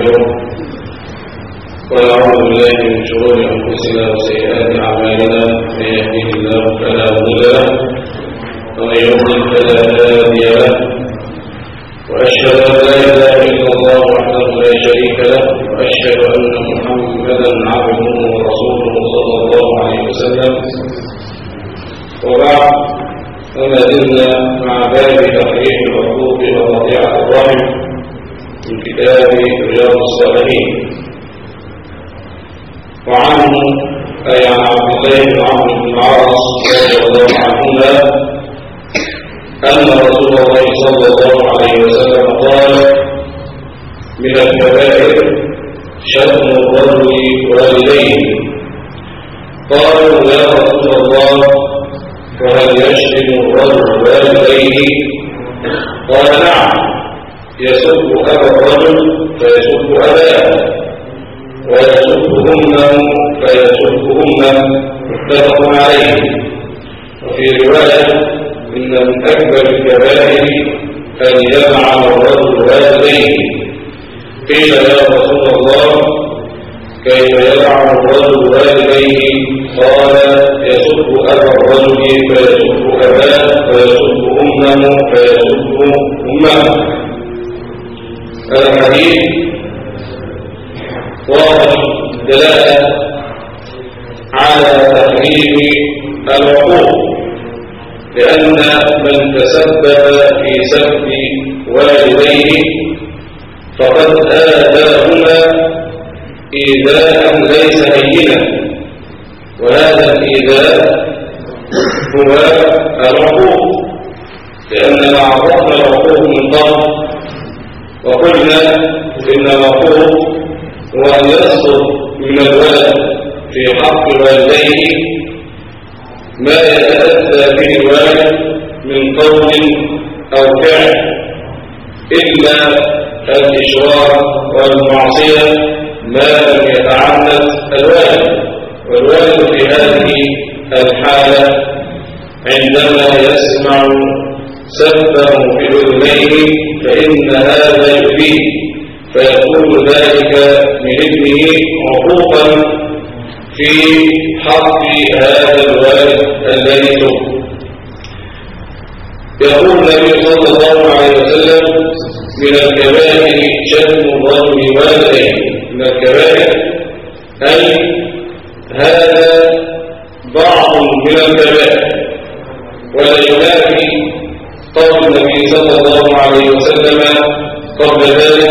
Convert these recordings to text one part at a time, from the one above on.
ونستغفره ونعوذ بالله من شرور أنفسنا وسيئات أعمالنا من يهده الله فلا مضل له ومن يضلل فلا هادي له وأشهد أن لا إله إلا الله وحده لا شريك له وأشهد أن محمدا عبده ورسوله صلى الله عليه وسلم وبعد فما زلنا مع باب تحريف الحقوق وقطيعة الرحم من كتاب رياض الصالحين وعنه أي عن عبد الله بن عمرو بن العاص رضي الله عنهما أن رسول الله صلى الله عليه وسلم قال من الكبائر شتم الرجل والديه. قالوا يا رسول الله وهل يشتم الرجل والديه؟ قال نعم، يسب أبا الرجل فيسب أباه ويسب أمه فيسب أمه، متفق عليه. وفي رواية إن من أكبر الكبائر أن يلعن الرجل والديه. قيل يا رسول الله كيف يلعن الرجل والديه؟ قال يسب أبا الرجل فيسب أباه ويسب أمه فيسب أمه. هذا الحديث واضح الدلالة على تحريم العقوق، لأن من تسبب في سب والديه فقد آذاهما إيذاء ليس هينا، وهذا الإيذاء هو العقوق، لأننا عرفنا العقوق من قبل وقلنا إن العقوق هو أن يصدر من الولد في حق والديه ما يتأذى به الوالد من قول أو فعل إلا الإشرار والمعصية ما لم يتعمد الوالد. والوالد في هذه الحالة عندما يسمع سبه في أذنيه فإن هذا يؤذيه، فيكون ذلك من ابنه عقوقا في حق هذا الوالد الذي سب. يقول النبي صلى الله عليه وسلم من الكبائر شتم الرجل والديه. من الكبائر أي هذا بعض من الكبائر، ولا ينافي قول النبي صلى الله عليه وسلم قبل ذلك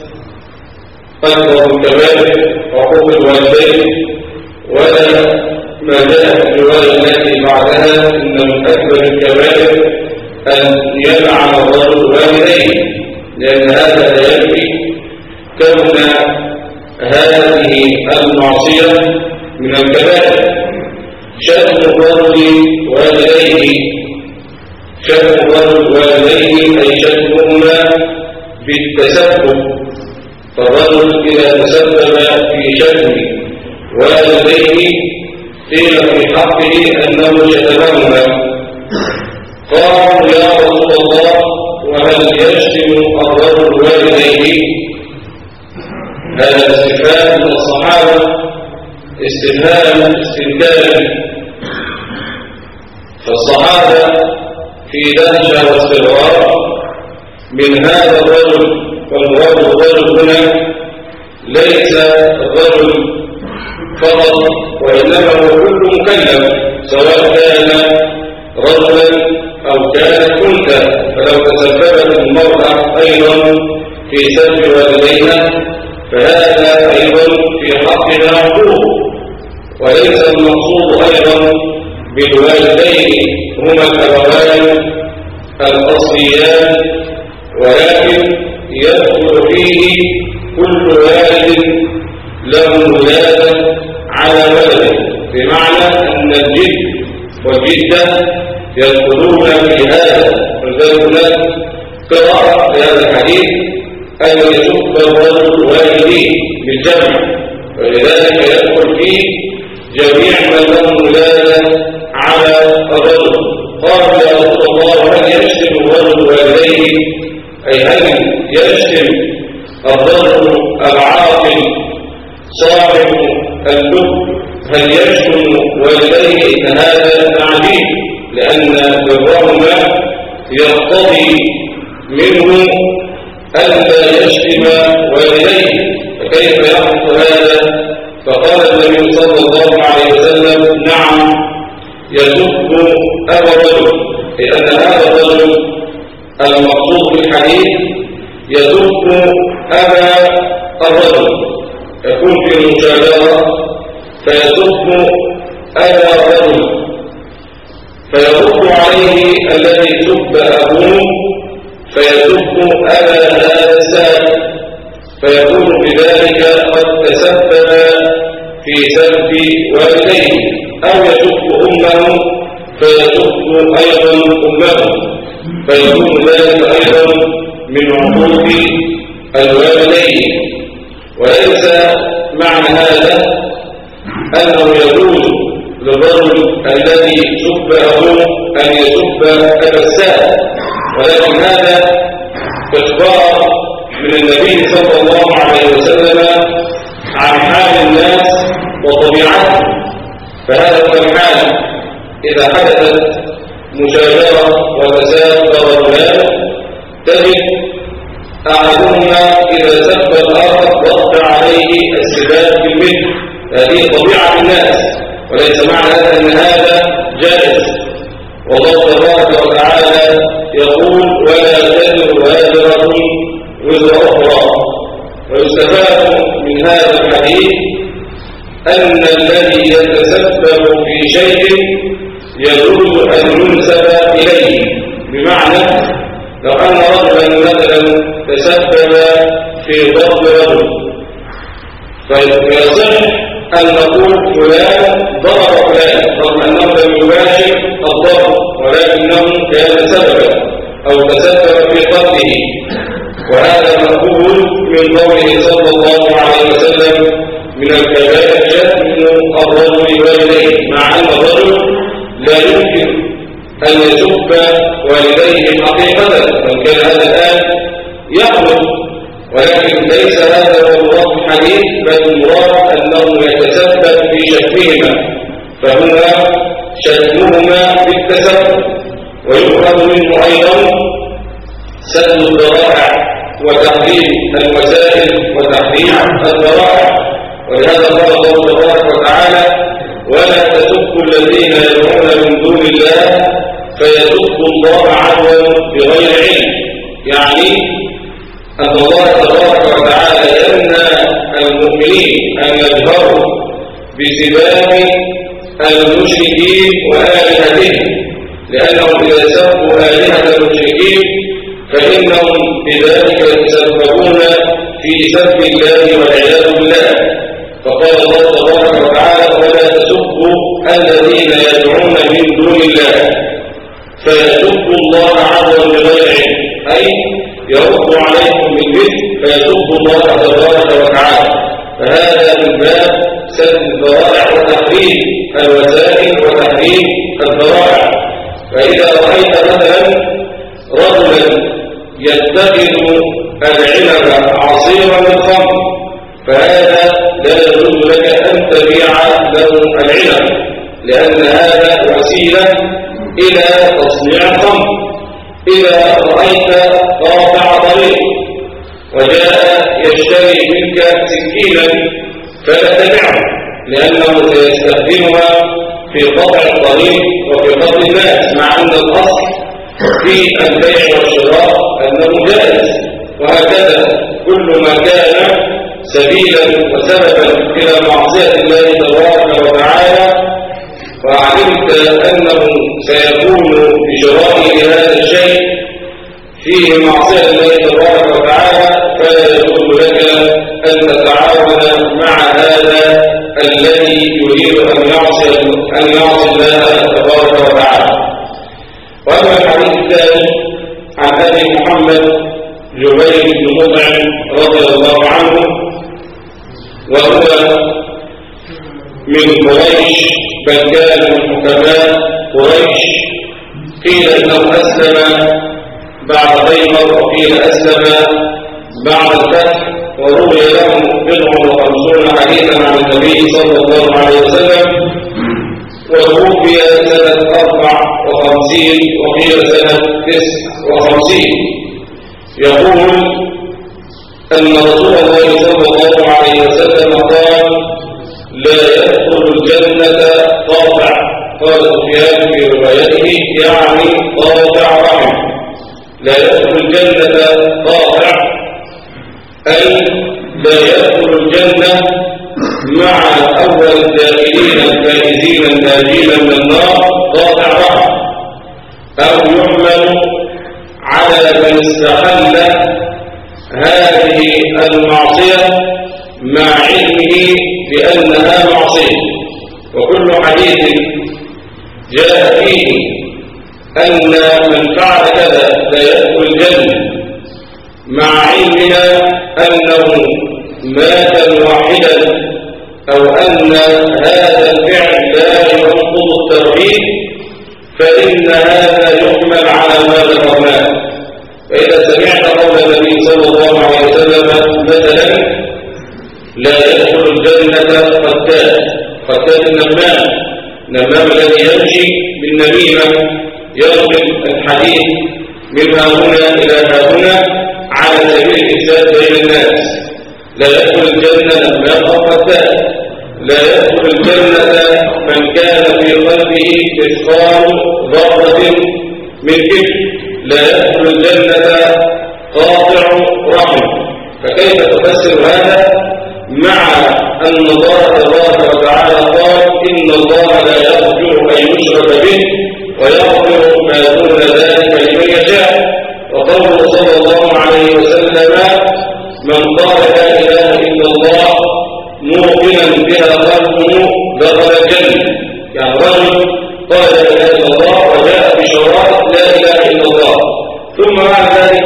أكبر الكبائر عقوق الوالدين، ولا ما جاء في الرواية التي بعدها إن من أكبر الكبائر أن يلعن الرجل والديه، لأن هذا لا يكفي كون هذه المعصية من الكبائر. شتم الرجل والديه، شتم الرجل والديه أي شتمهما بالتسبب، فالرجل إذا تسبب في شتم والديه قيل في حقه أنه شتمهما. قالوا يا رسول الله وهل يشتم الرجل والديه؟ هذا استفهام من الصحابة، استفهام استنكاري، فالصحابة في دهشة واستغراب من هذا الرجل. والمراد الرجل هنا ليس الرجل فقط، وإنما هو كل مكلف، سواء كان رجلا أو كانت أنثى. فلو تسببت المرأة أيضا في سب والديها فهذا أيضا في حقها عقوق. وليس المقصود أيضا بالوالدين هما الأبوان الأصليان، ولكن يدخل فيه كل والد له ولادة على ولده، بمعنى أن الجد والجدة يدخلون في هذا. ولذلك هناك قراءة لهذا الحديث أن يسب الرجل والديه بالجمع، ولذلك يدخل فيه جميع من له ولادة على الرجل. قال يا رسول الله هل يشتم الرجل والديه؟ أي هل يشتم الرجل صاحب اللب هل يشتم والديه؟ إن هذا عجيب، لأن برهما يقتضي منه ألا يشتم والديه، فكيف يحدث هذا؟ فقال النبي صلى الله عليه وسلم: نعم، يسب أبا الرجل، لأن هذا الرجل المقصود بالحديث يسب أبا الرجل، يكون في المجادلة فيسب أبا الرجل، فيرد عليه الذي سب أبوه فيسب أبا هذا السائل، فيكون بذلك قد تسبب في سب والديه، أو يسب أمه فيسب أيضا أمه، فيكون ذلك أيضا من عقوق الوالدين. وليس معنى هذا أنه يجوز للرجل الذي سب أبوه أن يسب أبا السائل، ولكن هذا إخبار من النبي صلى الله عليه وسلم عن حال الناس وطبيعتهم. فهذا هو الحال إذا حدثت مجاجرة وتساب رجلان، تجد أحدهما إذا سب الآخر رد عليه السباب بالمثل، هذه طبيعة الناس، وليس معنى هذا أن هذا جائز. والله تبارك وتعالى يقول: ولا تزر وازرة وزر أخرى. ويستفاد من هذا الحديث أن الذي يتسبب في شيء يجوز أن ينسب إليه، بمعنى لو أن رجلا مثلا تسبب في ضرب رجل، فيصح أن نقول فلان ضرب فلان رغم أنه لم يباشر الضرب، ولكنه كان سببا أو تسبب في قتله، وهذا مقبول من قوله صلى الله عليه وسلم: من الكبائر شتم الرجل والديه، مع أن الرجل لا يمكن أن يسب والديه حقيقة، بل كان هذا الآن يحدث، ولكن ليس هذا هو المراد الحديث، بل المراد أنه يتسبب في شتمهما، فهو شتمهما بالتسبب. ويؤخذ منه أيضا سد الذرائع وتحريم الوسائل وتحريم الذرائع، ولهذا قال الله تبارك وتعالى: ولا تسبوا الذين يدعون من دون الله فيسبوا الله عدوا بغير علم، يعني أن الله تبارك وتعالى يمنع المؤمنين أن يجهروا بسباب المشركين وآلهتهم، لأنهم إذا سبوا آلهة المشركين فإنهم بذلك يتسببون في سب الله والعياذ بالله. فقال الله تبارك وتعالى: ولا تسبوا الذين يدعون من دون الله فيسبوا الله عدوا بغير علم، أي يرد عليكم بالمثل فيسبوا الله تبارك وتعالى. فهذا من باب سد الذرائع وتحريم الوسائل وتحريم الذرائع. فإذا رأيت مثلا رجلا يتخذ العنب عصيرا للخمر، فهذا لا يجوز لك أن تبيع له العنب، لأن هذا وسيلة إلى تصنيع الخمر. إذا رأيت قاطع طريق وجاء يشتري منك سكينا فلا تبيعه، لأنه سيستخدمها في قطع الطريق وفي قتل الناس، مع أن الأصل في البيع والشراء أنه جائز. وهكذا كل ما كان سبيلا وسببا إلى معصية الله تبارك وتعالى وعلمت أنه سيكون بشرائه هذا الشيء فيه معصية الله تبارك وتعالى، فلا يجوز لك أن تتعاون مع هذا الذي يريد أن يعصي الله تبارك وتعالى. وأما الحديث الثاني عن أبي محمد جبير بن مطعم رضي الله عنه، وهو من قريش، بل كان من حكماء قريش. قيل انه اسلم بعد خيبر، وقيل اسلم بعد الفتح، وروي له 50 وخمسون حديثا عن النبي صلى الله عليه وسلم، وتوفي سنة 54 وقيل سنة 59. يقول أن رسول الله صلى الله عليه وسلم قال: لا يدخل الجنة قاطع. قال سفيان في روايته يعني قاطع رحم. لا يدخل الجنة قاطع أي لا يدخل الجنة مع أول الداخلين الفائزين الناجين من النار قاطع رحم، أو يحمل على من استحل هذه المعصية مع علمه بأنها معصية. وكل حديث جاء فيه أن من فعل كذا لا يدخل الجنة مع علمنا أنه مات موحدا أو أن هذا الفعل لا ينقض التوحيد، فإن هذا يحمل على ما ذكرناه. فإذا سمعت قول النبي صلى الله عليه وسلم مثلا: لا يدخل الجنة قتال النمام الذي يمشي بالنميمة ينقل الحديث من هنا إلى هنا على سبيل الإفساد بين الناس. لا يدخل الجنة نمام أو قتال. لا يدخل الجنة من كان في قلبه مثقال ذرة من كبر. لا يدخل الجنة قاطع رحم. فكيف تفسر هذا مع أن الله تبارك وتعالى قال: إن الله لا يغفر أن يشرك به ويغفر ما دون ذلك لمن يشاء. وقوله صلى الله عليه وسلم: من قال لا إله إلا الله موقنا بها قلبه دخل الجنة. يعني رجل قال لا إله إلا الله وجاء بشرائط لا إله إلا الله، ثم مع ذلك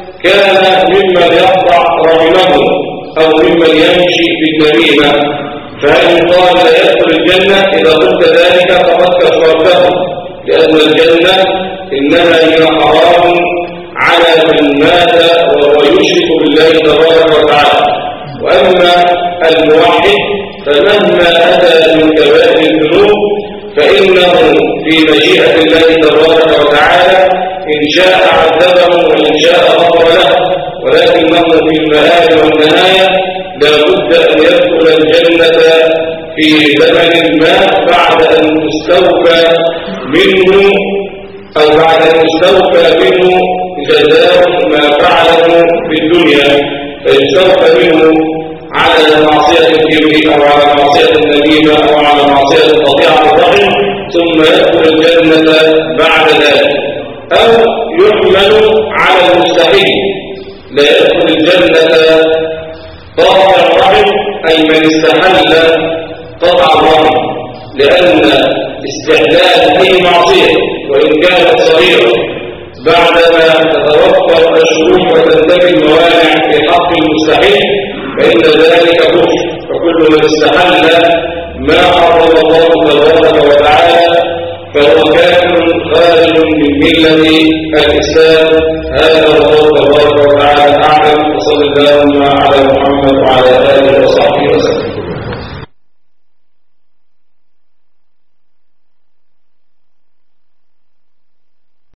كان ممن يقطع رحمه أو ممن يمشي بالنميمة، فهل قال لا يدخل الجنة؟ إذا قلت ذلك فقد كفرته، لأن الجنة إنما هي حرام على من مات وهو يشرك بالله تبارك وتعالى. وأما الموحد فمهما أتى من كبائر الذنوب فإنه في مشيئة الله تبارك وتعالى إن شاء عذبه وإن شاء غفر له، ولكنه في المآل والنهاية لا بد أن يدخل الجنة في زمن ما بعد أن تستوفى منه أو بعد أن تستوفى منه جزاء ما فعله في الدنيا، فيستوفى منه على معصية الكبر أو على معصية النميمة أو على معصية قطيعة الرحم، ثم يدخل الجنة بعد ذلك. أو يحمل على المستحيل: لا يدخل الجنة قاطع الرحم أي من استحل قطع الرحم، لأن استحلال أي معصية وإن كانت صغيرة بعدما تتوفر الشروط وتنتفي الموانع في حق المستحيل فإن ذلك كفر. فكل من استحل ما حرم الله تبارك وتعالى فهو كافر خارج من ملة الإسلام. هذا الله تبارك وتعالى أعلم، وصلى اللهم على محمد وعلى